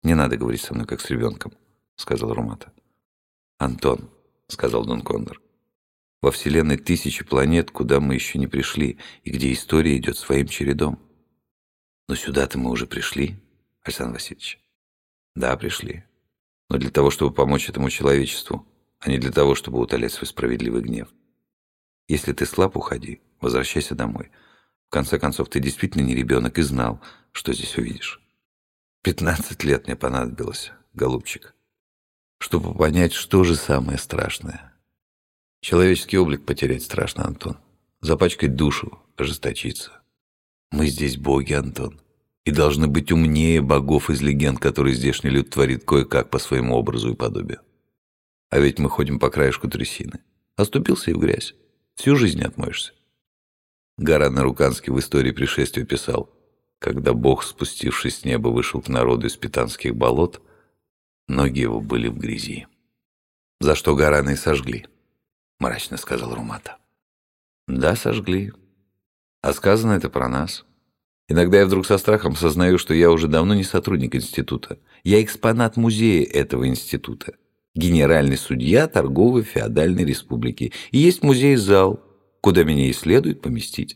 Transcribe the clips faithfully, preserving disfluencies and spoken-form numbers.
«Не надо говорить со мной, как с ребенком», — сказал Румата. «Антон», — сказал Дон Кондор, — «во Вселенной тысячи планет, куда мы еще не пришли, и где история идет своим чередом». «Но сюда-то мы уже пришли, Александр Васильевич». «Да, пришли. Но для того, чтобы помочь этому человечеству, а не для того, чтобы утолять свой справедливый гнев. Если ты слаб, уходи, возвращайся домой. В конце концов, ты действительно не ребенок и знал, что здесь увидишь. Пятнадцать лет мне понадобилось, голубчик, чтобы понять, что же самое страшное. Человеческий облик потерять страшно, Антон. Запачкать душу, ожесточиться. Мы здесь боги, Антон, и должны быть умнее богов из легенд, которые здешний люд творит кое-как по своему образу и подобию. А ведь мы ходим по краешку трясины. Оступился и в грязь. Всю жизнь не отмоешься. Гаран Аруканский в истории пришествия писал: когда Бог, спустившись с неба, вышел к народу из питанских болот, ноги его были в грязи. «За что Гарана и сожгли», — мрачно сказал Румата. «Да, сожгли. А сказано это про нас. Иногда я вдруг со страхом сознаю, что я уже давно не сотрудник института. Я экспонат музея этого института. Генеральный судья торговой феодальной республики. И есть музей-зал, куда меня и следует поместить.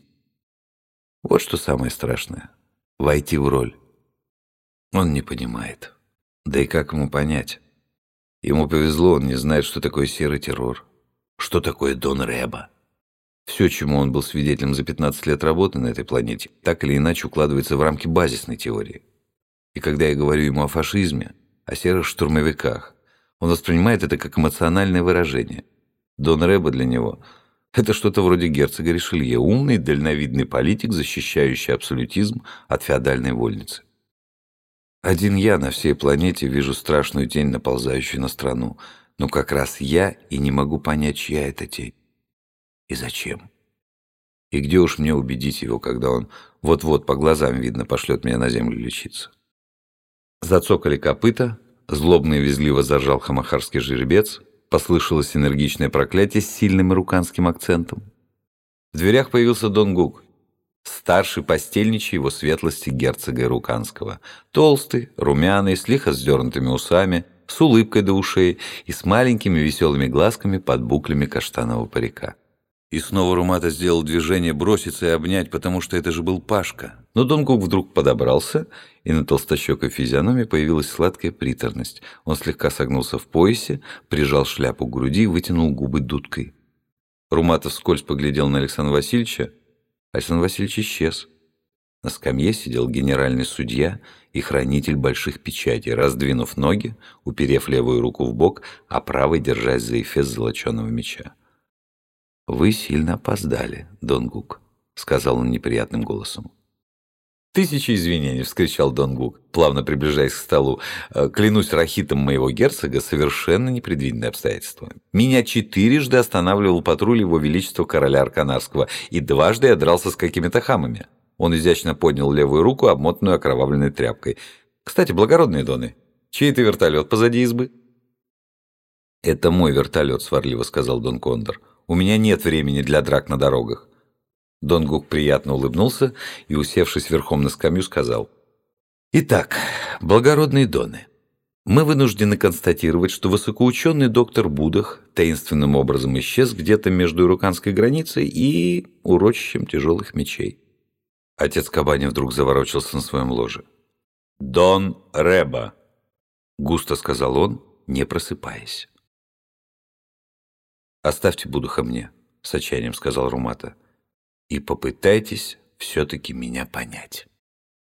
Вот что самое страшное — войти в роль. Он не понимает. Да и как ему понять? Ему повезло, он не знает, что такое серый террор, что такое Дон Рэба. Все, чему он был свидетелем за пятнадцать лет работы на этой планете, так или иначе укладывается в рамки базисной теории. И когда я говорю ему о фашизме, о серых штурмовиках, он воспринимает это как эмоциональное выражение. Дон Рэба для него — это что-то вроде герцога Ришелье, умный, дальновидный политик, защищающий абсолютизм от феодальной вольницы. Один я на всей планете вижу страшную тень, наползающую на страну, но как раз я и не могу понять, чья это тень. И зачем? И где уж мне убедить его, когда он вот-вот по глазам видно пошлет меня на землю лечиться? Зацокали копыта, злобно и визгливо заржал хамахарский жеребец, послышалось энергичное проклятие с сильным ируканским акцентом. В дверях появился Дон Гук, старший постельничий его светлости герцога Ируканского, толстый, румяный, с лихо сдернутыми усами, с улыбкой до ушей и с маленькими веселыми глазками под буклями каштанового парика. И снова Румата сделал движение броситься и обнять, потому что это же был Пашка. Но Дон Гук вдруг подобрался, и на толстощекой физиономии появилась сладкая приторность. Он слегка согнулся в поясе, прижал шляпу к груди и вытянул губы дудкой. Румата вскользь поглядел на Александра Васильевича. Александр Васильевич исчез. На скамье сидел генеральный судья и хранитель больших печатей, раздвинув ноги, уперев левую руку в бок, а правой держась за эфес золоченого меча. «Вы сильно опоздали, Дон Гук», — сказал он неприятным голосом. «Тысячи извинений!» — вскричал Дон Гук, плавно приближаясь к столу. «Клянусь рахитом моего герцога, совершенно непредвиденные обстоятельства. Меня четырежды останавливал патруль его величества короля Арканарского, и дважды я дрался с какими-то хамами». Он изящно поднял левую руку, обмотанную окровавленной тряпкой. «Кстати, благородные доны, чей это вертолет позади избы?» «Это мой вертолет», — сварливо сказал Дон Кондор. «У меня нет времени для драк на дорогах». Дон Гук приятно улыбнулся и, усевшись верхом на скамью, сказал: «Итак, благородные доны, мы вынуждены констатировать, что высокоученый доктор Будах таинственным образом исчез где-то между ируканской границей и урочищем тяжелых мечей». Отец Кабани вдруг заворочился на своем ложе. «Дон Рэба», — густо сказал он, не просыпаясь. «Оставьте Будаха мне», — с отчаянием сказал Румата, — «и попытайтесь все-таки меня понять».